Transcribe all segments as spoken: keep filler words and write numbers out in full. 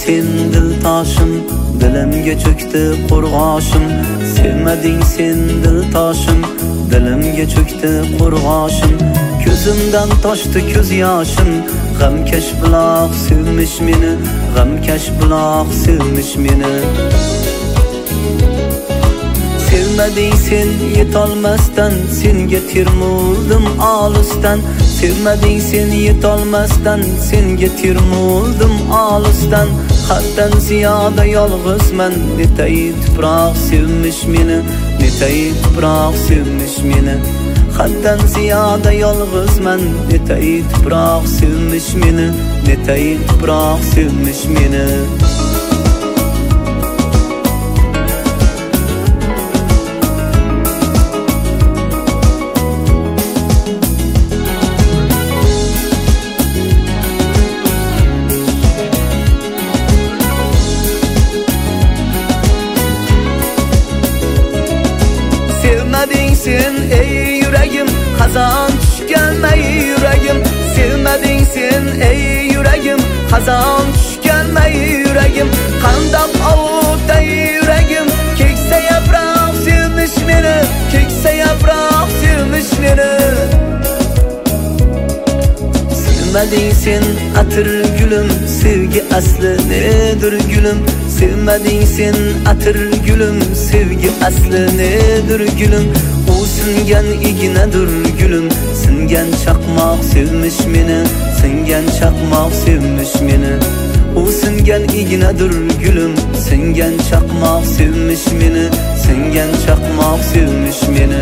sen dil taşım, dilimge çöktü qurg'oshim. Sevmedin sen dil taşım, dilimge çöktü qurg'oshim. Ko'zimdan toshdi ko'z yoshim, g'amkash buloq sevmish meni, g'amkash buloq sevmish meni. Sevmedin sen yetolmasdan, senga termuldim olisdan. Sevmedin sen yetolmasdan, senga termuldim olisdan. Haddan ziyoda yolg'izman, netay tuproq sevmish meni, netay tuproq sevmish meni. Haddan ziyoda yolg'izman, netay tuproq sevmish meni, netay tuproq sevmish meni. Sevmedin sen ey yüreğim, hazan tüşkenmey yüreğim. Sevmedin sen ey yüreğim, hazan tüşkenmey yüreğim. Qandaq avut ey yüreğim, kekse yapraq sevmiş meni, kekse yapraq sevmiş meni. Sevmedin sen atır gülüm, sevgi aslı nedir gülüm? Sevmedin sen atır gülüm, sevgi aslı nedir gülüm? O singen ignedir gülüm, singen çakmak sevmiş meni, singen çakmak sevmiş meni. O singen ignedir gülüm, singen çakmak sevmiş meni, singen çakmak sevmiş meni.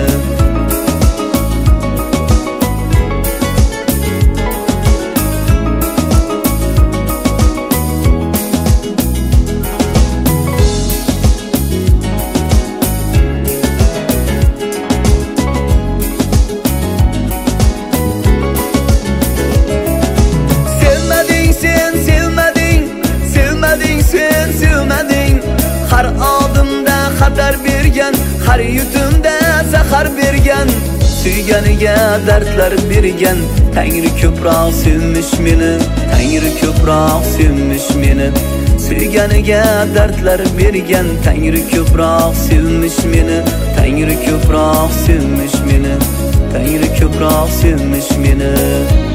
Sen sevmedin, har adımda xatar bergen, har yutumda zahar bergen. Suyganiga dardlar bergen, Tangri ko'proq sevmish meni, Tangri ko'proq sevmish meni. Suyganiga dardlar bergen, Tangri ko'proq sevmish meni, Tangri ko'proq sevmish meni, Tangri ko'proq sevmish meni.